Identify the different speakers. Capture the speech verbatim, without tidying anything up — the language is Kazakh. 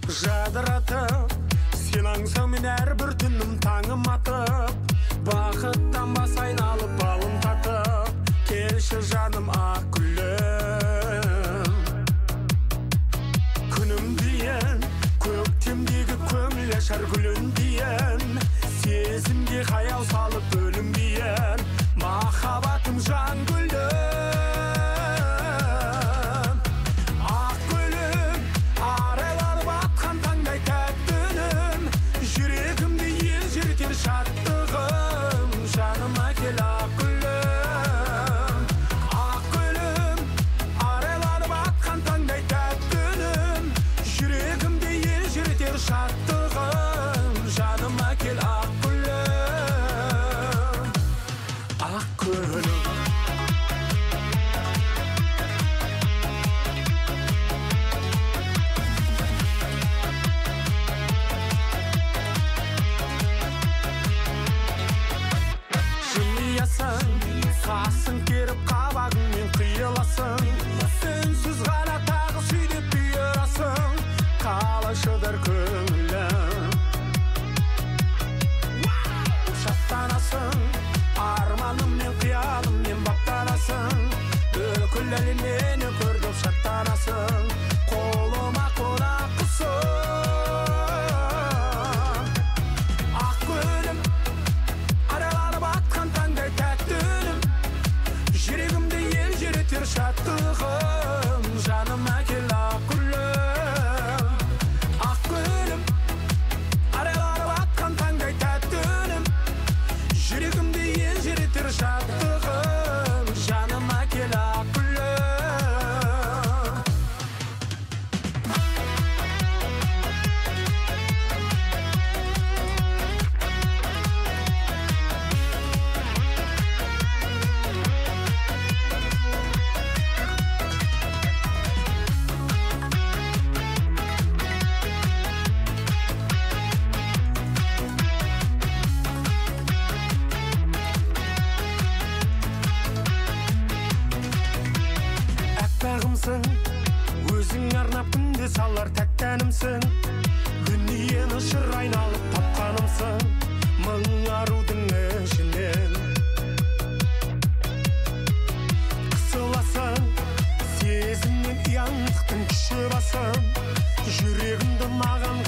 Speaker 1: жадыратып, сен аңсаумен әрбір түнім таңым атып, бақыттан бас айналып балым татып, келші жаным ақ гүлім. Күнім дейін, көктемдегі көңіл ашар гүлін дейін, сезімге қаяу салып бөлінбейін, махаббатым жан гүлім. Ақ гүлім, арайланып атқан таңдай тәттінің, жүрегімді елжіретер шаттығым, жаныма кел ақ гүлім. Ақ гүлім, арайланып атқан таңдай тәттінің, жүрегімді елжіретер шаттығым, жаныма кел ақ гүлім. Ақ гүлім. Қасың керіп қабағыңмен қиыласың, үнсіз ғана тағы сүйдеп бұйырасың, қалашыдар көңілім. Шаттанасың, арманыммен қиялыммен баптанасың, бүкіл әлем мені көріп шаттанасың, қолыма қонақ қысың. Ақ гүлім, арайланып атқан таңдай тәттінің, жүрегімді елжіретер шаттығым, жаныма кел ақ гүлім. Ақ гүлім, арайланып атқан таңдай тәттінің, жүрегімді елжіретер шаттығым, жаныма кел ақ гүлім. Аппағымсың, өзің арнап күнде салар тәттәнімсің, дүниені шыр айналып тапқанымсың, мың арудың ішінен. Қысыласың, сезімнен ұяңдықтың күші басым, жүрегімді маған